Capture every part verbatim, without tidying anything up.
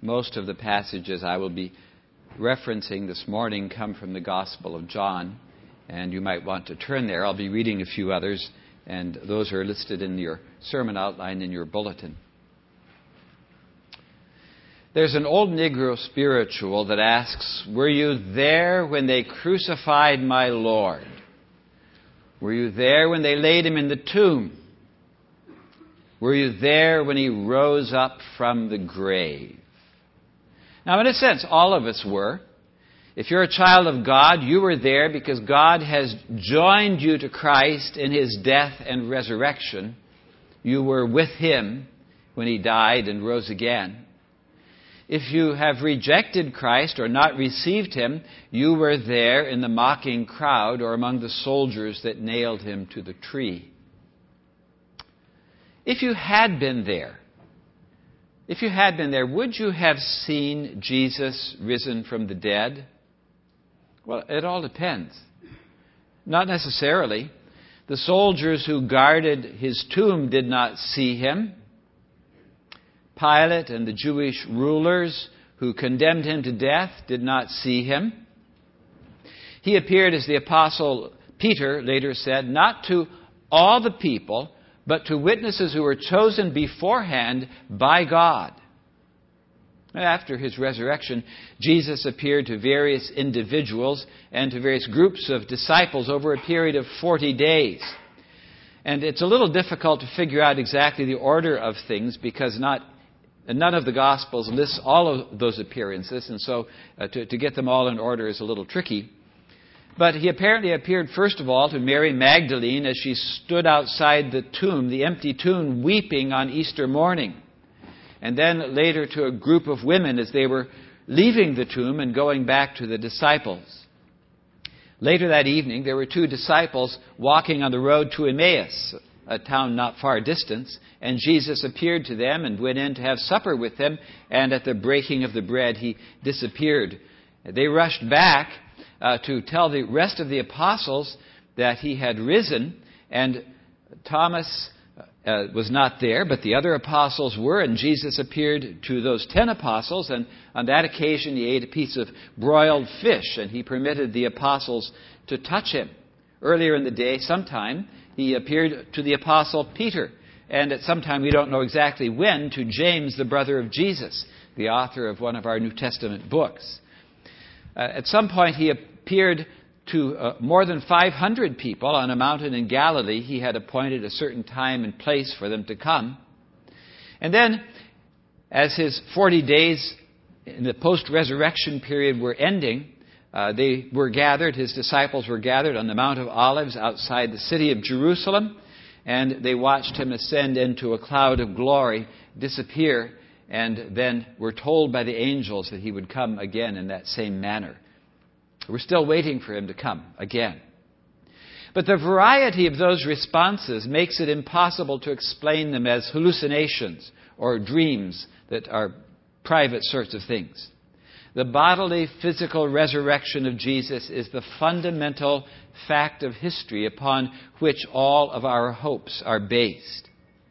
most of the passages I will be referencing this morning come from the Gospel of John, and you might want to turn there. I'll be reading a few others, and those are listed in your sermon outline in your bulletin. There's an old Negro spiritual that asks, "Were you there when they crucified my Lord? Were you there when they laid him in the tomb? Were you there when he rose up from the grave?" Now, in a sense, all of us were. If you're a child of God, you were there because God has joined you to Christ in his death and resurrection. You were with him when he died and rose again. If you have rejected Christ or not received him, you were there in the mocking crowd or among the soldiers that nailed him to the tree. If you had been there, if you had been there, would you have seen Jesus risen from the dead? Well, it all depends. Not necessarily. The soldiers who guarded his tomb did not see him. Pilate and the Jewish rulers who condemned him to death did not see him. He appeared, as the apostle Peter later said, not to all the people, but to witnesses who were chosen beforehand by God. After his resurrection, Jesus appeared to various individuals and to various groups of disciples over a period of forty days. And it's a little difficult to figure out exactly the order of things because not none of the Gospels lists all of those appearances, and so uh, to, to get them all in order is a little tricky. But he apparently appeared, first of all, to Mary Magdalene as she stood outside the tomb, the empty tomb, weeping on Easter morning. And then later to a group of women as they were leaving the tomb and going back to the disciples. Later that evening, there were two disciples walking on the road to Emmaus, a town not far distant, and Jesus appeared to them and went in to have supper with them, and at the breaking of the bread, he disappeared. They rushed back uh, to tell the rest of the apostles that he had risen, and Thomas uh, was not there, but the other apostles were, and Jesus appeared to those ten apostles, and on that occasion he ate a piece of broiled fish, and he permitted the apostles to touch him. Earlier in the day, sometime, he appeared to the apostle Peter, and at some time, we don't know exactly when, to James, the brother of Jesus, the author of one of our New Testament books. Uh, at some point, he appeared to uh, more than five hundred people on a mountain in Galilee. He had appointed a certain time and place for them to come. And then, as his forty days in the post-resurrection period were ending, Uh, they were gathered, his disciples were gathered on the Mount of Olives outside the city of Jerusalem, and they watched him ascend into a cloud of glory, disappear, and then were told by the angels that he would come again in that same manner. We're still waiting for him to come again. But the variety of those responses makes it impossible to explain them as hallucinations or dreams that are private sorts of things. The bodily, physical resurrection of Jesus is the fundamental fact of history upon which all of our hopes are based.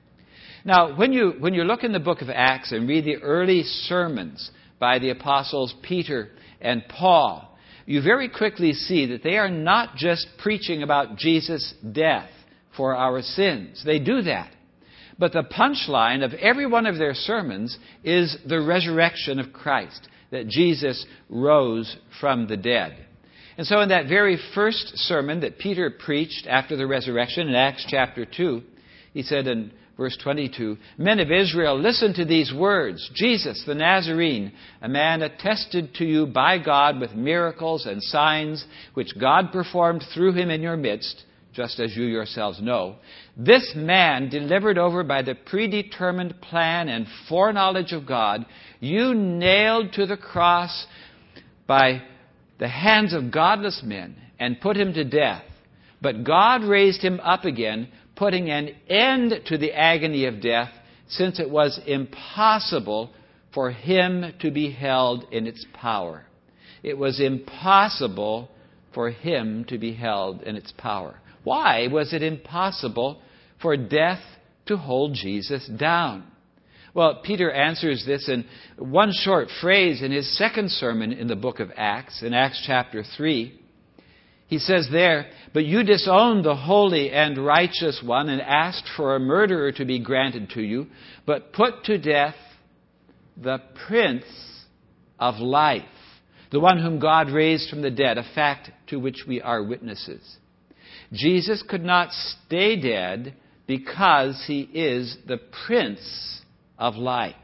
Now, when you, when you look in the book of Acts and read the early sermons by the apostles Peter and Paul, you very quickly see that they are not just preaching about Jesus' death for our sins. They do that. But the punchline of every one of their sermons is the resurrection of Christ, that Jesus rose from the dead. And so in that very first sermon that Peter preached after the resurrection in Acts chapter two, he said in verse twenty-two, "Men of Israel, listen to these words. Jesus the Nazarene, a man attested to you by God with miracles and signs which God performed through him in your midst, just as you yourselves know. This man, delivered over by the predetermined plan and foreknowledge of God, you nailed to the cross by the hands of godless men and put him to death. But God raised him up again, putting an end to the agony of death, since it was impossible for him to be held in its power." It was impossible for him to be held in its power. Why was it impossible for death to hold Jesus down? Well, Peter answers this in one short phrase in his second sermon in the book of Acts, in Acts chapter three. He says there, "But you disowned the holy and righteous one and asked for a murderer to be granted to you, but put to death the Prince of Life, the one whom God raised from the dead, a fact to which we are witnesses." Jesus could not stay dead because he is the Prince of Life.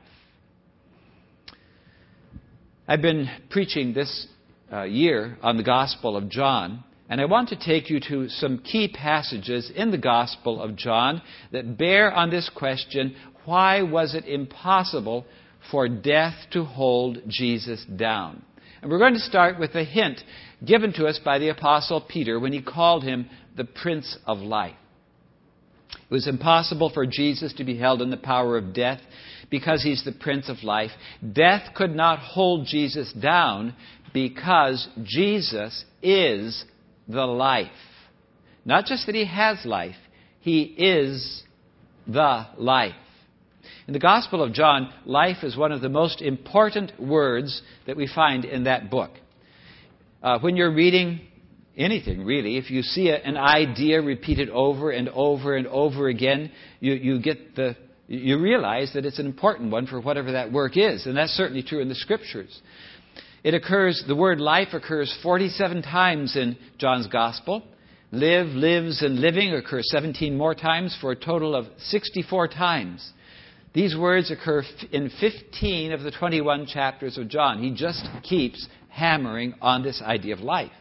I've been preaching this uh, year on the Gospel of John, and I want to take you to some key passages in the Gospel of John that bear on this question: why was it impossible for death to hold Jesus down? And we're going to start with a hint given to us by the Apostle Peter when he called him the Prince of Life. It was impossible for Jesus to be held in the power of death because he's the Prince of Life. Death could not hold Jesus down because Jesus is the life. Not just that he has life, he is the life. In the Gospel of John, life is one of the most important words that we find in that book. Uh, when you're reading anything, really, if you see a, an idea repeated over and over and over again, you, you get the you realize that it's an important one for whatever that work is, and that's certainly true in the Scriptures. It occurs, the word life occurs forty-seven times in John's Gospel. Live, lives, and living occur seventeen more times for a total of sixty-four times. These words occur in fifteen of the twenty-one chapters of John. He just keeps hammering on this idea of life.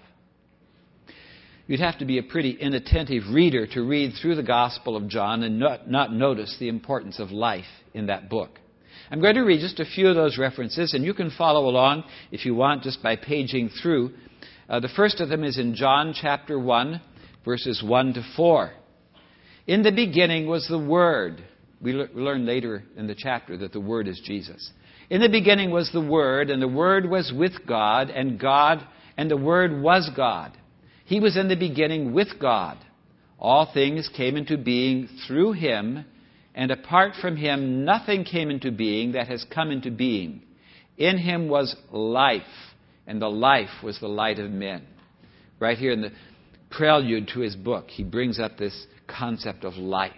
You'd have to be a pretty inattentive reader to read through the Gospel of John and not, not notice the importance of life in that book. I'm going to read just a few of those references, and you can follow along if you want just by paging through. Uh, the first of them is in John chapter one, verses one to four. "In the beginning was the Word." We le- learn later in the chapter that the Word is Jesus. "In the beginning was the Word, and the Word was with God, and God, and the Word was God. He was in the beginning with God. All things came into being through him, and apart from him nothing came into being that has come into being. In him was life, and the life was the light of men." Right here in the prelude to his book, he brings up this concept of life.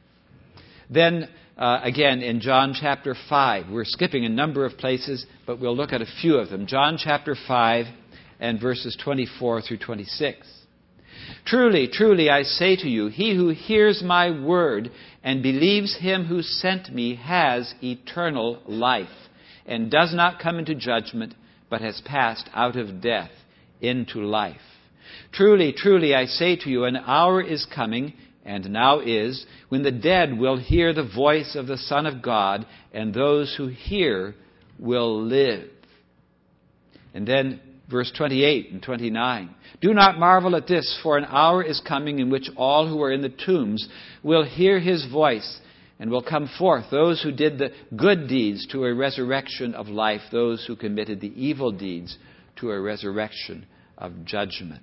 Then, uh, again, in John chapter five, we're skipping a number of places, but we'll look at a few of them. John chapter five and verses twenty-four through twenty-six. "Truly, truly, I say to you, he who hears my word and believes him who sent me has eternal life, and does not come into judgment, but has passed out of death into life. Truly, truly, I say to you, an hour is coming, and now is, when the dead will hear the voice of the Son of God, and those who hear will live." And then verse twenty-eight and twenty-nine. "Do not marvel at this, for an hour is coming in which all who are in the tombs will hear his voice, and will come forth, those who did the good deeds to a resurrection of life, those who committed the evil deeds to a resurrection of judgment."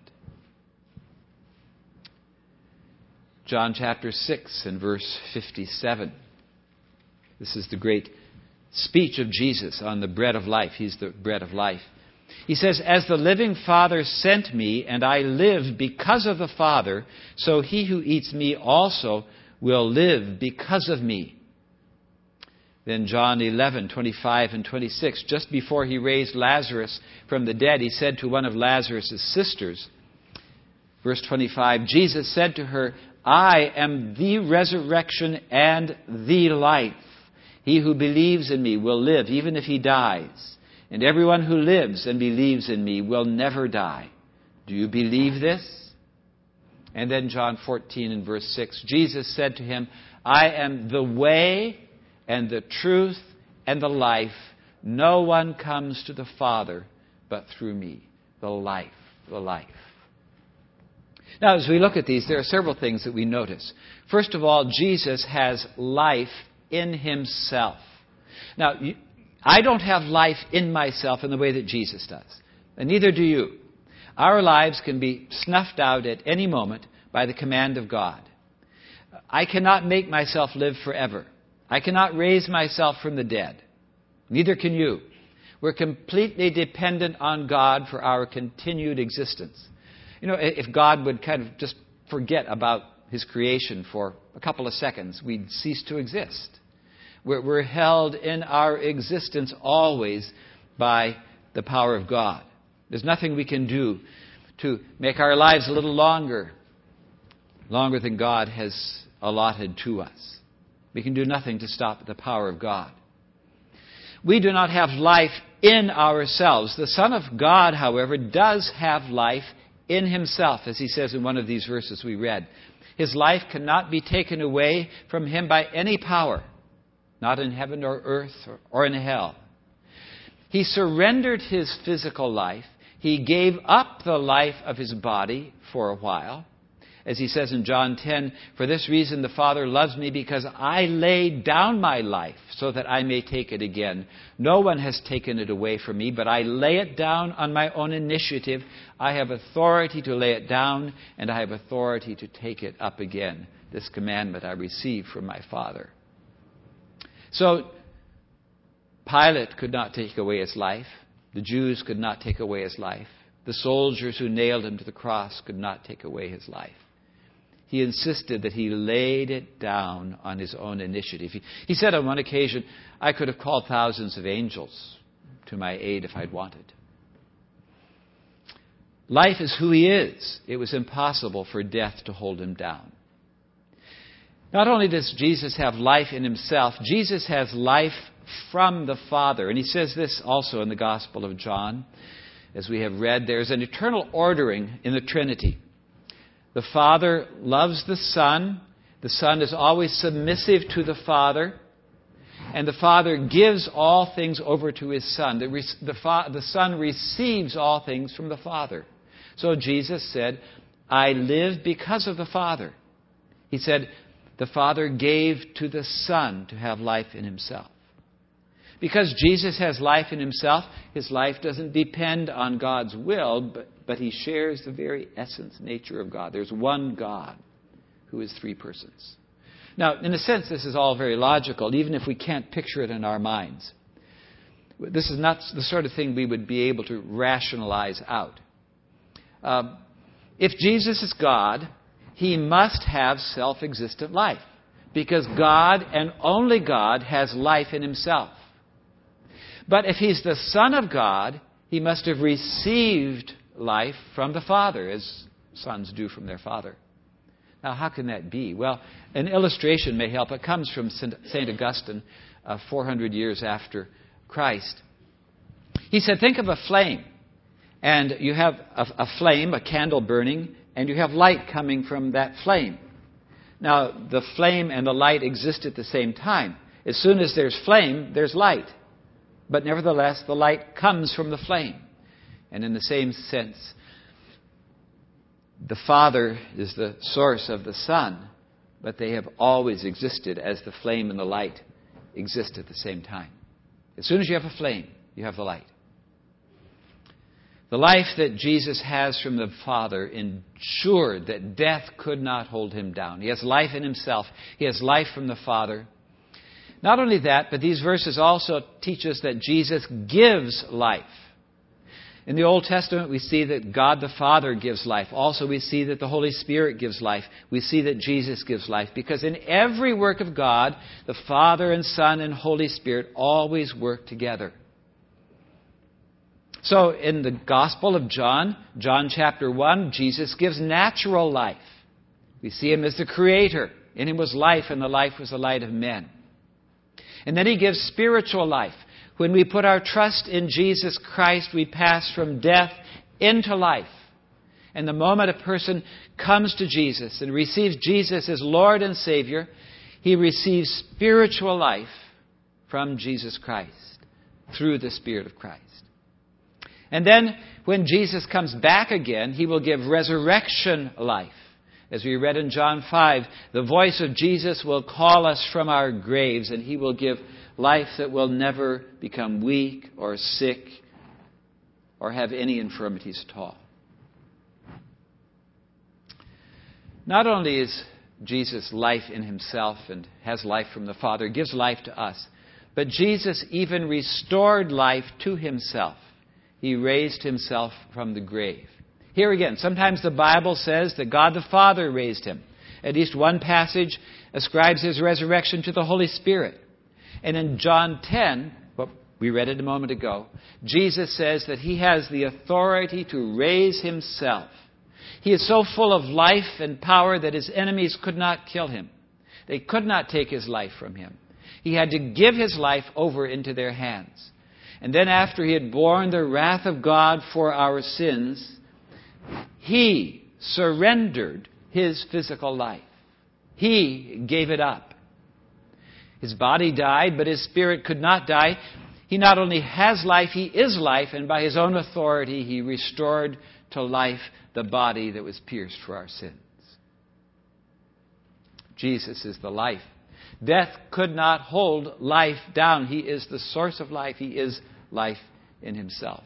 John chapter six and verse fifty-seven. This is the great speech of Jesus on the bread of life. He's the bread of life. He says, "As the living Father sent me, and I live because of the Father, so he who eats me also will live because of me." Then John eleven, twenty-five and twenty-six, just before he raised Lazarus from the dead, he said to one of Lazarus' sisters, verse twenty-five, "Jesus said to her, I am the resurrection and the life. He who believes in me will live even if he dies. And everyone who lives and believes in me will never die. Do you believe this?" And then John fourteen and verse six, Jesus said to him, "I am the way and the truth and the life. No one comes to the Father but through me." The life, the life. Now, as we look at these, there are several things that we notice. First of all, Jesus has life in himself. Now, you, I don't have life in myself in the way that Jesus does, and neither do you. Our lives can be snuffed out at any moment by the command of God. I cannot make myself live forever. I cannot raise myself from the dead. Neither can you. We're completely dependent on God for our continued existence. You know, if God would kind of just forget about His creation for a couple of seconds, we'd cease to exist. We're, we're held in our existence always by the power of God. There's nothing we can do to make our lives a little longer, longer than God has allotted to us. We can do nothing to stop the power of God. We do not have life in ourselves. The Son of God, however, does have life in Himself, as He says in one of these verses we read. His life cannot be taken away from Him by any power, not in heaven or earth or, or in hell. He surrendered His physical life. He gave up the life of His body for a while. As He says in John ten, "For this reason the Father loves me, because I lay down my life so that I may take it again. No one has taken it away from me, but I lay it down on my own initiative. I have authority to lay it down, and I have authority to take it up again. This commandment I received from my Father." So, Pilate could not take away His life. The Jews could not take away His life. The soldiers who nailed Him to the cross could not take away His life. He insisted that He laid it down on His own initiative. He, he said on one occasion, "I could have called thousands of angels to my aid if I'd wanted." Life is who He is. It was impossible for death to hold Him down. Not only does Jesus have life in Himself, Jesus has life from the Father. And He says this also in the Gospel of John. As we have read, there is an eternal ordering in the Trinity. The Father loves the Son. The Son is always submissive to the Father. And the Father gives all things over to His Son. The, the, fa- the Son receives all things from the Father. So Jesus said, "I live because of the Father." He said, the Father gave to the Son to have life in Himself. Because Jesus has life in Himself, His life doesn't depend on God's will, but, but He shares the very essence, nature of God. There's one God who is three persons. Now, in a sense, this is all very logical, even if we can't picture it in our minds. This is not the sort of thing we would be able to rationalize out. Um, if Jesus is God, He must have self-existent life, because God and only God has life in Himself. But if He's the Son of God, He must have received life from the Father, as sons do from their father. Now, how can that be? Well, an illustration may help. It comes from Saint Augustine, uh, four hundred years after Christ. He said, think of a flame. And you have a, a flame, a candle burning, and you have light coming from that flame. Now, the flame and the light exist at the same time. As soon as there's flame, there's light. But nevertheless, the light comes from the flame. And in the same sense, the Father is the source of the Son, but they have always existed as the flame and the light exist at the same time. As soon as you have a flame, you have the light. The life that Jesus has from the Father ensured that death could not hold Him down. He has life in Himself. He has life from the Father. Not only that, but these verses also teach us that Jesus gives life. In the Old Testament, we see that God the Father gives life. Also, we see that the Holy Spirit gives life. We see that Jesus gives life. Because in every work of God, the Father and Son and Holy Spirit always work together. So in the Gospel of John, John chapter one, Jesus gives natural life. We see Him as the Creator. In Him was life, and the life was the light of men. And then He gives spiritual life. When we put our trust in Jesus Christ, we pass from death into life. And the moment a person comes to Jesus and receives Jesus as Lord and Savior, he receives spiritual life from Jesus Christ through the Spirit of Christ. And then when Jesus comes back again, He will give resurrection life. As we read in John five, the voice of Jesus will call us from our graves, and He will give life that will never become weak or sick or have any infirmities at all. Not only is Jesus life in himself and has life from the Father, gives life to us. But Jesus even restored life to himself. He raised himself from the grave. Here again, sometimes the Bible says that God the Father raised him. At least one passage ascribes his resurrection to the Holy Spirit. And in John ten, what we read it a moment ago, Jesus says that he has the authority to raise himself. He is so full of life and power that his enemies could not kill him. They could not take his life from him. He had to give his life over into their hands. And then after he had borne the wrath of God for our sins, he surrendered his physical life. He gave it up. His body died, but his spirit could not die. He not only has life, he is life, and by his own authority he restored to life the body that was pierced for our sins. Jesus is the life. Death could not hold life down. He is the source of life. He is life in himself.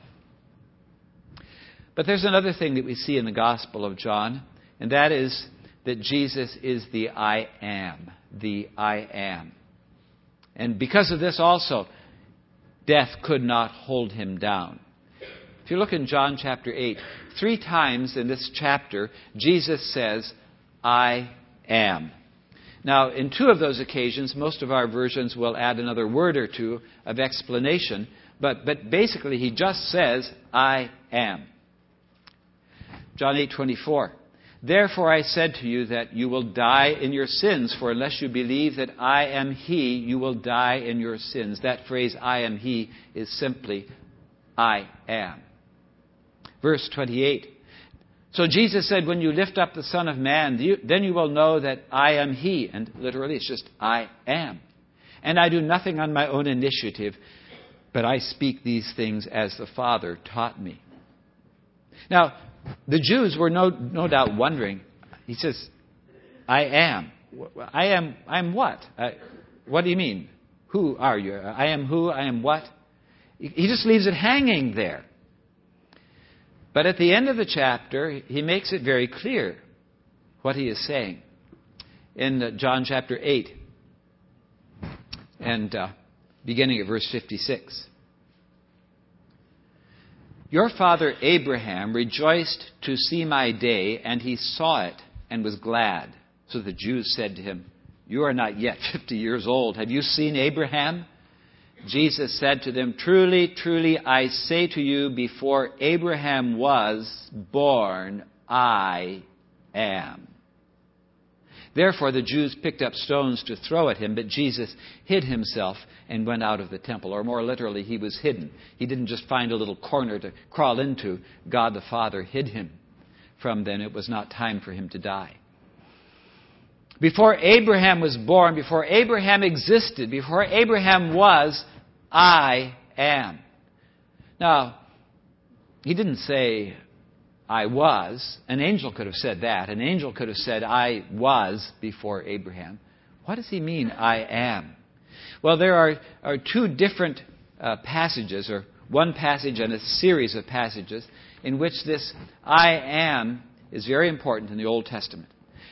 But there's another thing that we see in the Gospel of John, and that is that Jesus is the I am. The I am. And because of this also, death could not hold him down. If you look in John chapter eight, three times in this chapter, Jesus says, I am. Now, in two of those occasions, most of our versions will add another word or two of explanation, but, but basically he just says, I am. John eight twenty-four. Therefore I said to you that you will die in your sins, for unless you believe that I am He, you will die in your sins. That phrase, I am He, is simply, I am. Verse twenty-eight. So Jesus said, when you lift up the Son of Man, then you will know that I am He. And literally it's just, I am. And I do nothing on my own initiative, but I speak these things as the Father taught me. Now, the Jews were no, no doubt wondering. He says, I am. I am, I am what? I, what do you mean? Who are you? I am who? I am what? He just leaves it hanging there. But at the end of the chapter, he makes it very clear what he is saying. In John chapter eight, and uh, beginning at verse fifty-six. Your father Abraham rejoiced to see my day, and he saw it and was glad. So the Jews said to him, you are not yet fifty years old. Have you seen Abraham? Jesus said to them, truly, truly, I say to you, before Abraham was born, I am. Therefore the Jews picked up stones to throw at him, but Jesus hid himself and went out of the temple. Or more literally, he was hidden. He didn't just find a little corner to crawl into. God the Father hid him from then. It was not time for him to die. Before Abraham was born, before Abraham existed, before Abraham was, I am. Now, he didn't say, I was. An angel could have said that. An angel could have said, I was before Abraham. What does he mean, I am? Well, there are, are two different uh, passages, or one passage and a series of passages, in which this I am is very important in the Old Testament.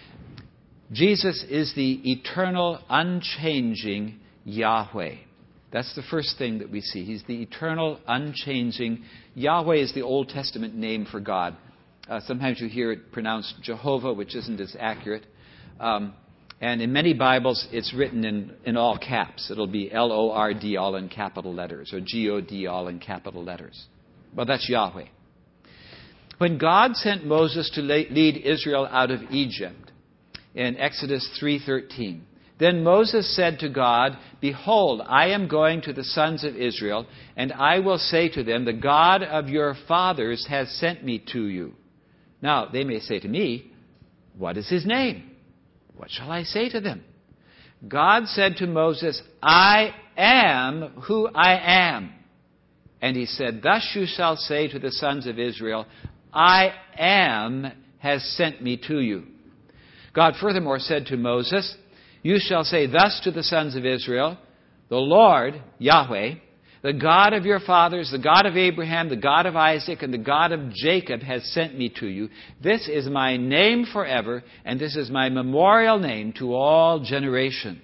Jesus is the eternal, unchanging Yahweh. That's the first thing that we see. He's the eternal, unchanging. Yahweh is the Old Testament name for God. Uh, sometimes you hear it pronounced Jehovah, which isn't as accurate. Um, and in many Bibles, it's written in, in all caps. It'll be L O R D all in capital letters, or G O D all in capital letters. Well, that's Yahweh. When God sent Moses to lead Israel out of Egypt, in Exodus three thirteen. Then Moses said to God, behold, I am going to the sons of Israel, and I will say to them, the God of your fathers has sent me to you. Now, they may say to me, what is his name? What shall I say to them? God said to Moses, I am who I am. And he said, thus you shall say to the sons of Israel, I am has sent me to you. God furthermore said to Moses, you shall say thus to the sons of Israel, the Lord, Yahweh, The God of your fathers, the God of Abraham, the God of Isaac, and the God of Jacob has sent me to you. This is my name forever, and this is my memorial name to all generations.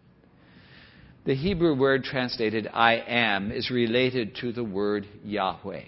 The Hebrew word translated I am is related to the word Yahweh.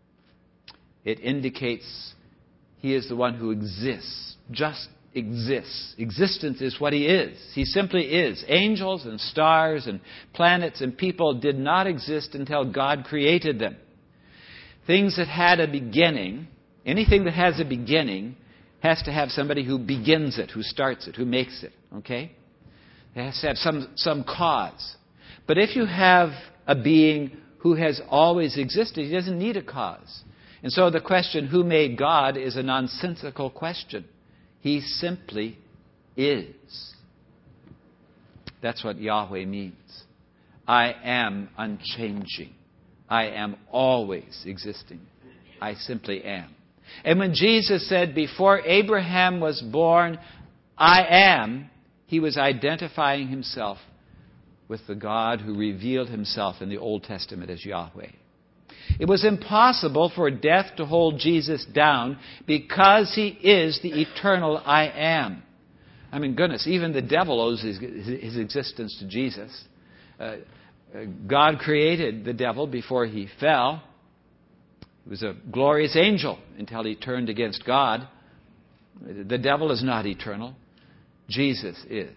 It indicates He is the one who exists, just exists. Existence is what He is. He simply is. Angels and stars and planets and people did not exist until God created them. Things that had a beginning, anything that has a beginning, has to have somebody who begins it, who starts it, who makes it. Okay? It has to have some, some cause. But if you have a being who has always existed, He doesn't need a cause. And so the question, who made God, is a nonsensical question. He simply is. That's what Yahweh means. I am unchanging. I am always existing. I simply am. And when Jesus said, before Abraham was born, I am, He was identifying Himself with the God who revealed Himself in the Old Testament as Yahweh. It was impossible for death to hold Jesus down because He is the eternal I am. I mean, goodness, even the devil owes his, his existence to Jesus. Uh, God created the devil before he fell. He was a glorious angel until he turned against God. The devil is not eternal. Jesus is.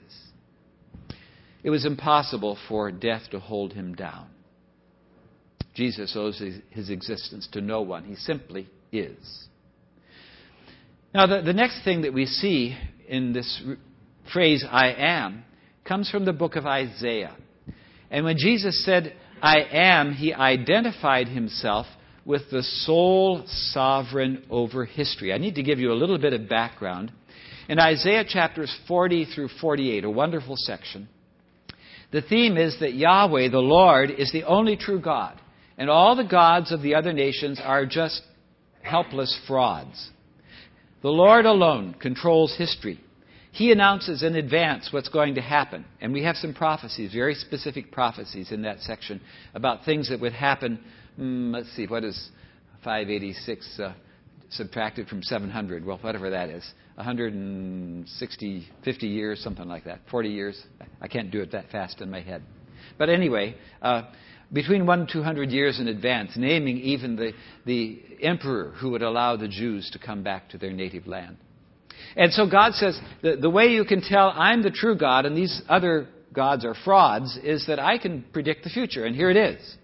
It was impossible for death to hold Him down. Jesus owes his, his existence to no one. He simply is. Now, the, the next thing that we see in this r- phrase, I am, comes from the book of Isaiah. And when Jesus said, I am, He identified Himself with the sole sovereign over history. I need to give you a little bit of background. In Isaiah chapters forty through forty-eight, a wonderful section, the theme is that Yahweh, the Lord, is the only true God. And all the gods of the other nations are just helpless frauds. The Lord alone controls history. He announces in advance what's going to happen. And we have some prophecies, very specific prophecies in that section about things that would happen. Hmm, let's see, what is five eighty-six uh, subtracted from seven hundred? Well, whatever that is. one hundred sixty, fifty years, something like that. forty years. I can't do it that fast in my head. But anyway, uh, between one and two hundred years in advance, naming even the, the emperor who would allow the Jews to come back to their native land. And so God says, the, the way you can tell I'm the true God and these other gods are frauds is that I can predict the future. And here it is.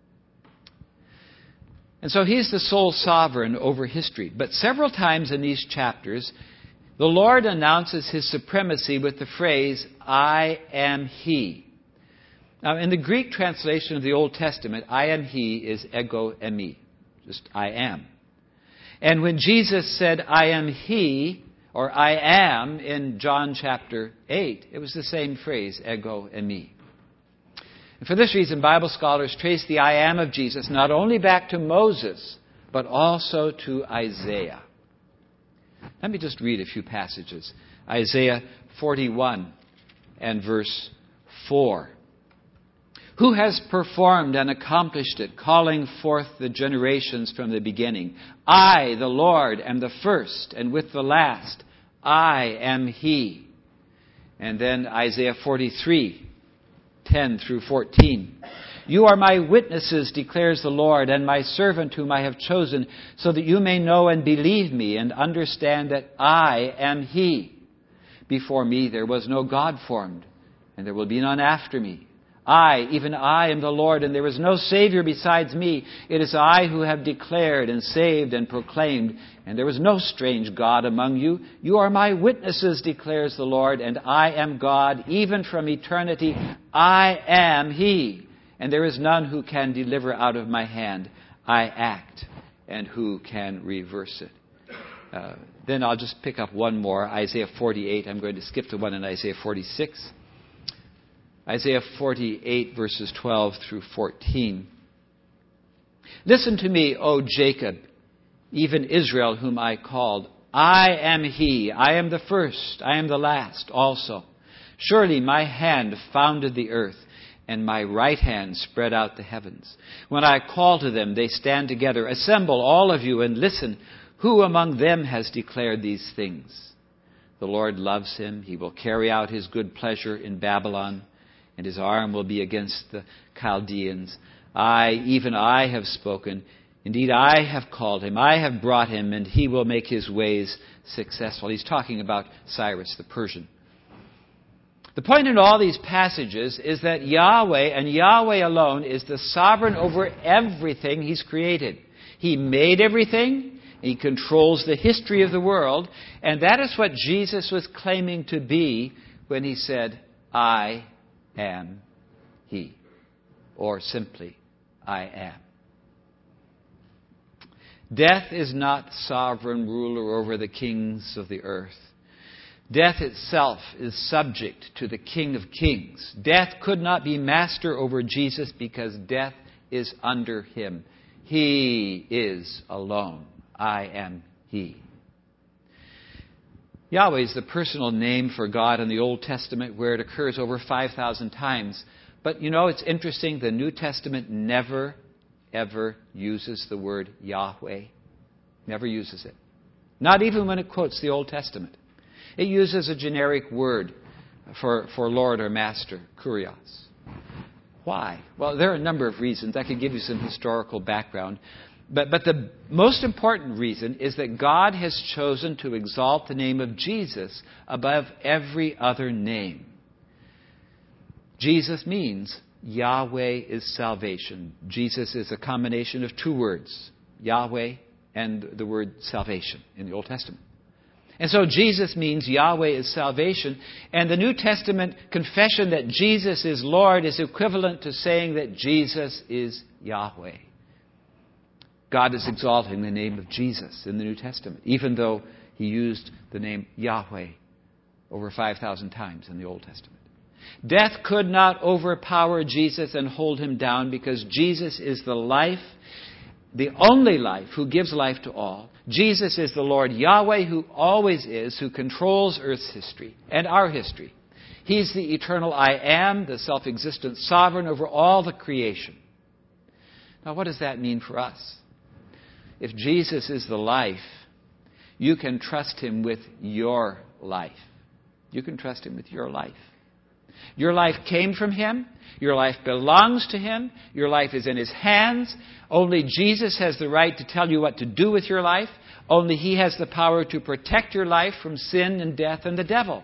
And so He's the sole sovereign over history. But several times in these chapters, the Lord announces His supremacy with the phrase, I am He. Now, in the Greek translation of the Old Testament, I am He is ego eimi, just I am. And when Jesus said, I am He, or I am, in John chapter eight, it was the same phrase, ego eimi. And for this reason, Bible scholars trace the I am of Jesus not only back to Moses, but also to Isaiah. Let me just read a few passages. Isaiah forty-one and verse four. Who has performed and accomplished it, calling forth the generations from the beginning? I, the Lord, am the first, and with the last, I am He. And then Isaiah forty-three, ten through fourteen. You are my witnesses, declares the Lord, and my servant whom I have chosen, so that you may know and believe me and understand that I am He. Before me there was no God formed, and there will be none after me. I, even I, am the Lord, and there is no Savior besides me. It is I who have declared and saved and proclaimed, and there is no strange God among you. You are my witnesses, declares the Lord, and I am God, even from eternity. I am He, and there is none who can deliver out of my hand. I act, and who can reverse it? Uh, then I'll just pick up one more, Isaiah forty-eight. I'm going to skip to one in Isaiah forty-six. Isaiah forty-eight, verses twelve through fourteen. Listen to me, O Jacob, even Israel, whom I called. I am He. I am the first. I am the last also. Surely my hand founded the earth, and my right hand spread out the heavens. When I call to them, they stand together. Assemble, all of you, and listen. Who among them has declared these things? The Lord loves him. He will carry out his good pleasure in Babylon, and his arm will be against the Chaldeans. I, even I, have spoken. Indeed, I have called him. I have brought him, and he will make his ways successful. He's talking about Cyrus the Persian. The point in all these passages is that Yahweh and Yahweh alone is the sovereign over everything he's created. He made everything. He controls the history of the world. And that is what Jesus was claiming to be when he said, I am he. Or simply, I am. Death is not sovereign ruler over the kings of the earth. Death itself is subject to the King of Kings. Death could not be master over Jesus because death is under him. He is alone. I am he. Yahweh is the personal name for God in the Old Testament, where it occurs over five thousand times. But you know, it's interesting, the New Testament never, ever uses the word Yahweh. Never uses it. Not even when it quotes the Old Testament. It uses a generic word for, for Lord or Master, kurios. Why? Well, there are a number of reasons. I could give you some historical background. But, but the most important reason is that God has chosen to exalt the name of Jesus above every other name. Jesus means Yahweh is salvation. Jesus is a combination of two words, Yahweh and the word salvation in the Old Testament. And so Jesus means Yahweh is salvation. And the New Testament confession that Jesus is Lord is equivalent to saying that Jesus is Yahweh. God is exalting the name of Jesus in the New Testament, even though he used the name Yahweh over five thousand times in the Old Testament. Death could not overpower Jesus and hold him down because Jesus is the life, the only life, who gives life to all. Jesus is the Lord Yahweh, who always is, who controls earth's history and our history. He's the eternal I am, the self-existent sovereign over all the creation. Now, what does that mean for us? If Jesus is the life, you can trust him with your life. You can trust him with your life. Your life came from him. Your life belongs to him. Your life is in his hands. Only Jesus has the right to tell you what to do with your life. Only he has the power to protect your life from sin and death and the devil.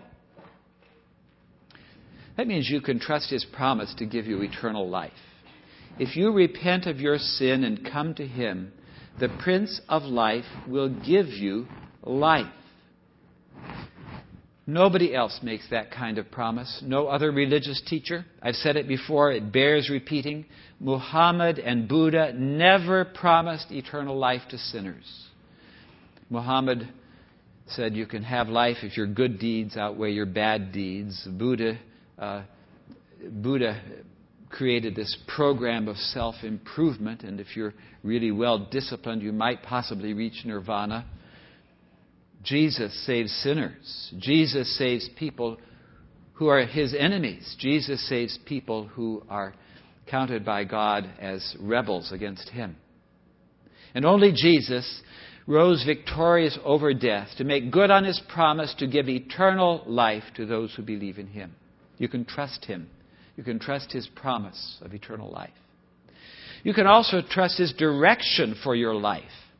That means you can trust his promise to give you eternal life. If you repent of your sin and come to him, the Prince of Life will give you life. Nobody else makes that kind of promise. No other religious teacher. I've said it before. It bears repeating. Muhammad and Buddha never promised eternal life to sinners. Muhammad said you can have life if your good deeds outweigh your bad deeds. Buddha, uh, Buddha created this program of self-improvement, and if you're really well disciplined, you might possibly reach nirvana. Jesus saves sinners. Jesus saves people who are his enemies. Jesus saves people who are counted by God as rebels against him. And only Jesus rose victorious over death to make good on his promise to give eternal life to those who believe in him. You can trust him. You can trust his promise of eternal life. You can also trust his direction for your life.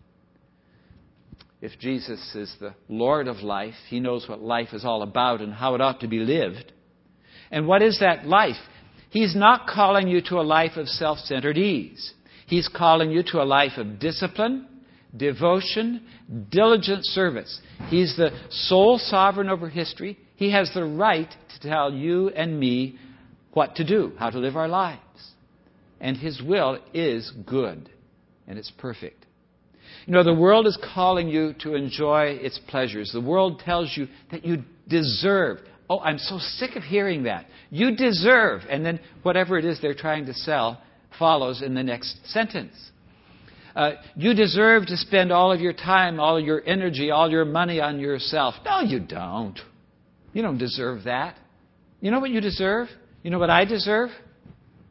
If Jesus is the Lord of life, he knows what life is all about and how it ought to be lived. And what is that life? He's not calling you to a life of self-centered ease. He's calling you to a life of discipline, devotion, diligent service. He's the sole sovereign over history. He has the right to tell you and me what to do, how to live our lives. And his will is good, and it's perfect. You know, the world is calling you to enjoy its pleasures. The world tells you that you deserve. Oh, I'm so sick of hearing that. You deserve. And then whatever it is they're trying to sell follows in the next sentence. Uh, you deserve to spend all of your time, all of your energy, all your money on yourself. No, you don't. You don't deserve that. You know what you deserve? You know what I deserve?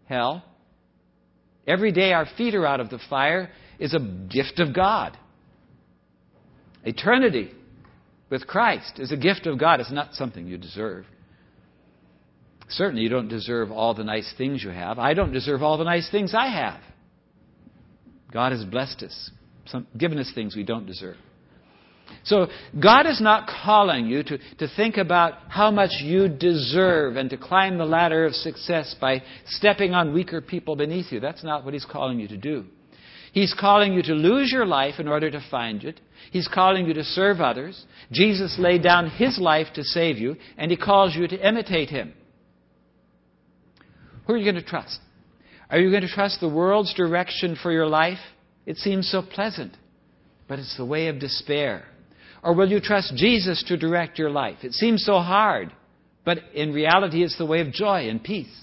hell. Every day our feet are out of the fire is a gift of God. Eternity with Christ is a gift of God. It's not something you deserve. Certainly you don't deserve all the nice things you have. I don't deserve all the nice things I have. God has blessed us, some, given us things we don't deserve. So God is not calling you to, to think about how much you deserve and to climb the ladder of success by stepping on weaker people beneath you. That's not what He's calling you to do. He's calling you to lose your life in order to find it. He's calling you to serve others. Jesus laid down His life to save you, and He calls you to imitate Him. Who are you going to trust? Are you going to trust the world's direction for your life? It seems so pleasant, but it's the way of despair. Or will you trust Jesus to direct your life? It seems so hard, but in reality it's the way of joy and peace.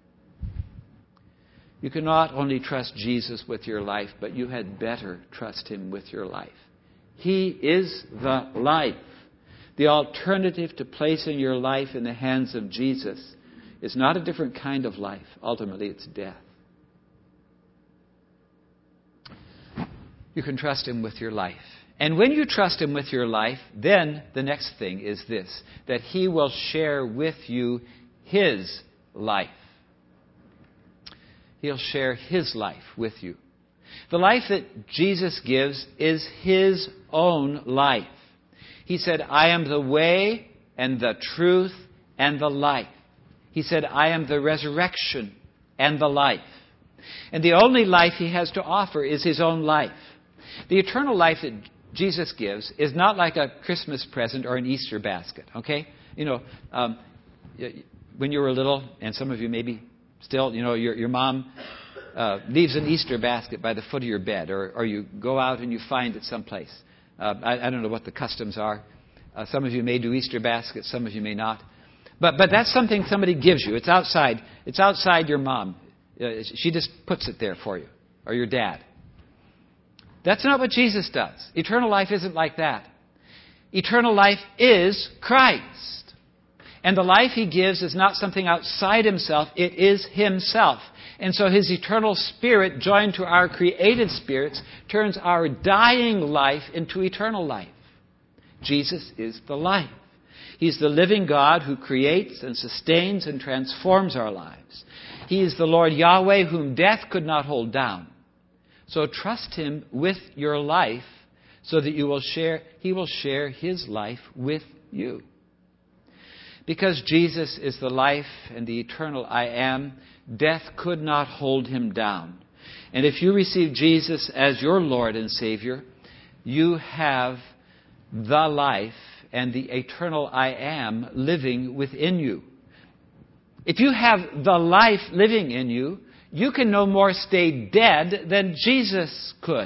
You can not only trust Jesus with your life, but you had better trust Him with your life. He is the life. The alternative to placing your life in the hands of Jesus is not a different kind of life. Ultimately, it's death. You can trust Him with your life. And when you trust Him with your life, then the next thing is this, that He will share with you His life. He'll share His life with you. The life that Jesus gives is His own life. He said, I am the way and the truth and the life. He said, I am the resurrection and the life. And the only life He has to offer is His own life. The eternal life that Jesus gives is not like a Christmas present or an Easter basket, okay? You know, um, when you were little, and some of you maybe still, you know, your, your mom uh, leaves an Easter basket by the foot of your bed, or, or you go out and you find it someplace. Uh, I, I don't know what the customs are. Uh, some of you may do Easter baskets, some of you may not. But but that's something somebody gives you. It's outside. It's outside your mom. Uh, she just puts it there for you, or your dad. That's not what Jesus does. Eternal life isn't like that. Eternal life is Christ. And the life He gives is not something outside Himself. It is Himself. And so His eternal Spirit, joined to our created spirits, turns our dying life into eternal life. Jesus is the life. He's the living God who creates and sustains and transforms our lives. He is the Lord Yahweh whom death could not hold down. So trust Him with your life so that you will share, He will share His life with you. Because Jesus is the life and the eternal I am, death could not hold Him down. And if you receive Jesus as your Lord and Savior, you have the life and the eternal I am living within you. If you have the life living in you, you can no more stay dead than Jesus could.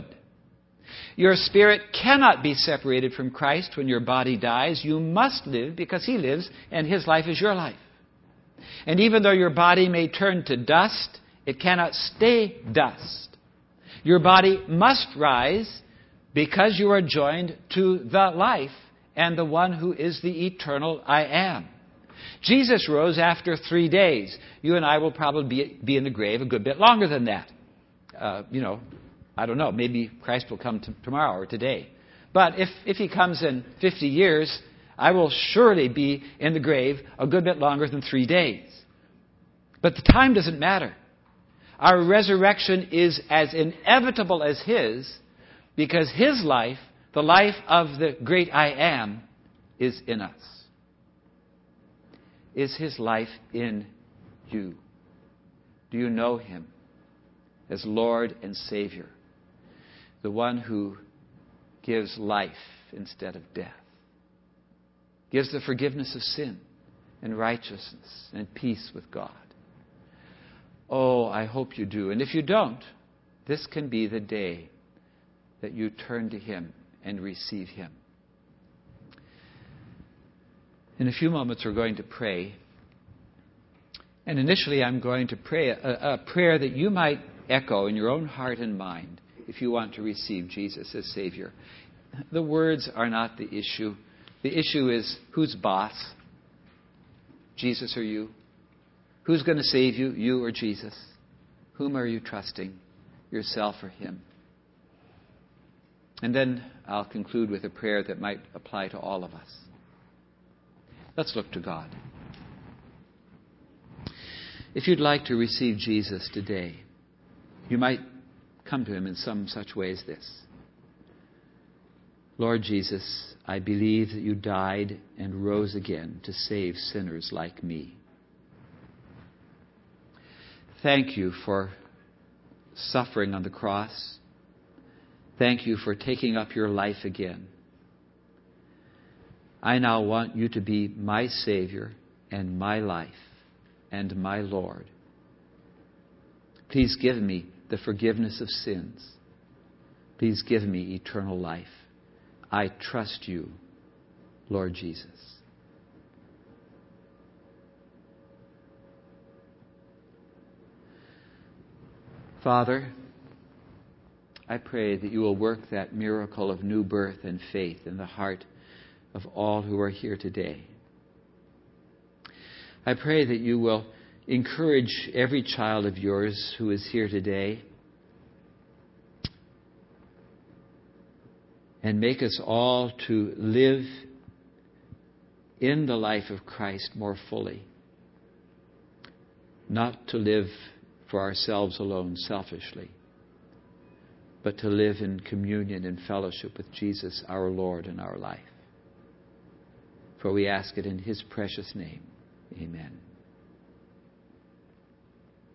Your spirit cannot be separated from Christ when your body dies. You must live because He lives and His life is your life. And even though your body may turn to dust, it cannot stay dust. Your body must rise because you are joined to the life and the one who is the eternal I am. Jesus rose after three days. You and I will probably be, be in the grave a good bit longer than that. Uh, you know, I don't know. Maybe Christ will come t- tomorrow or today. But if, if He comes in fifty years, I will surely be in the grave a good bit longer than three days. But the time doesn't matter. Our resurrection is as inevitable as His, because His life, the life of the great I am, is in us. Is His life in you? Do you know Him as Lord and Savior? The one who gives life instead of death. Gives the forgiveness of sin and righteousness and peace with God. Oh, I hope you do. And if you don't, this can be the day that you turn to Him and receive Him. In a few moments, we're going to pray. And initially, I'm going to pray a, a prayer that you might echo in your own heart and mind if you want to receive Jesus as Savior. The words are not the issue. The issue is, who's boss? Jesus or you? Who's going to save you, you or Jesus? Whom are you trusting, yourself or Him? And then I'll conclude with a prayer that might apply to all of us. Let's look to God. If you'd like to receive Jesus today, you might come to Him in some such way as this. Lord Jesus, I believe that you died and rose again to save sinners like me. Thank you for suffering on the cross. Thank you for taking up your life again. I now want you to be my Savior and my life and my Lord. Please give me the forgiveness of sins. Please give me eternal life. I trust you, Lord Jesus. Father, I pray that you will work that miracle of new birth and faith in the heart of all who are here today. I pray that you will encourage every child of yours who is here today and make us all to live in the life of Christ more fully, not to live for ourselves alone selfishly, but to live in communion and fellowship with Jesus, our Lord, in our life. For we ask it in His precious name. Amen.